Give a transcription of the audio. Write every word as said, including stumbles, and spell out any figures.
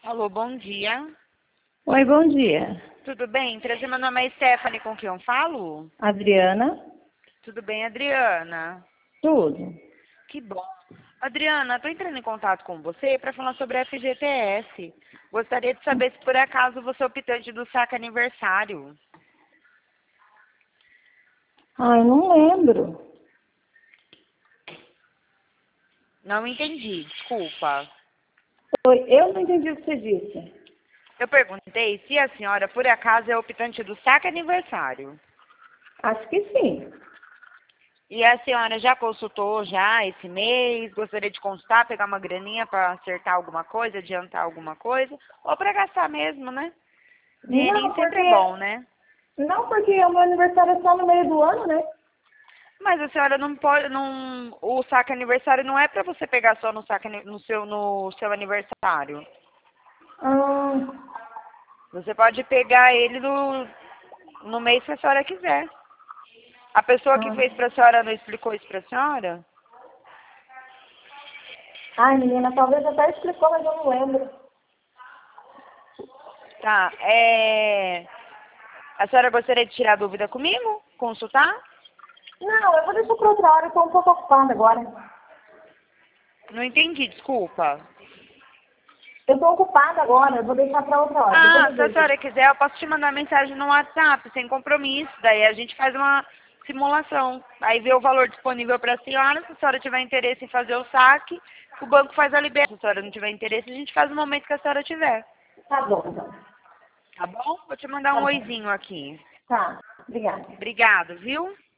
Alô, bom dia. Oi, bom dia. Tudo bem? Prazer, meu nome é Stephanie, com quem eu falo? Adriana? Tudo bem, Adriana? Tudo. Que bom. Adriana, estou entrando em contato com você para falar sobre a F G T S. Gostaria de saber se por acaso você é optante do saque aniversário. Ai, não lembro. Não entendi, desculpa. Oi, eu não entendi o que você disse. Eu perguntei se a senhora, por acaso, é optante do saque aniversário. Acho que sim. E a senhora já consultou já esse mês? Gostaria de consultar, pegar uma graninha para acertar alguma coisa, adiantar alguma coisa? Ou para gastar mesmo, né? Dinheirinho Não, sempre é porque. bom, né? Não, porque o meu aniversário é só no meio do ano, né? Mas a senhora não pode, não, o saque aniversário não é para você pegar só no saque, ani- no seu, no seu aniversário. Hum, Você pode pegar ele no, no mês que a senhora quiser. A pessoa que hum. fez para a senhora não explicou isso para a senhora? Ai, menina, talvez até explicou, mas eu não lembro. Tá, é... A senhora gostaria de tirar dúvida comigo? Consultar? Não, eu vou deixar para outra hora, eu estou um pouco ocupada agora. Não entendi, desculpa. Eu estou ocupada agora, eu vou deixar para outra hora. Depois Ah, eu se a vejo. senhora quiser, eu posso te mandar mensagem no WhatsApp, sem compromisso. Daí a gente faz uma simulação. Aí vê o valor disponível para a senhora. Se a senhora tiver interesse em fazer o saque, o banco faz a liberação. Se a senhora não tiver interesse, a gente faz no momento que a senhora tiver. Tá bom, então. Tá bom? Vou te mandar Tá um bom. oizinho aqui. Tá, obrigada. Obrigado, viu?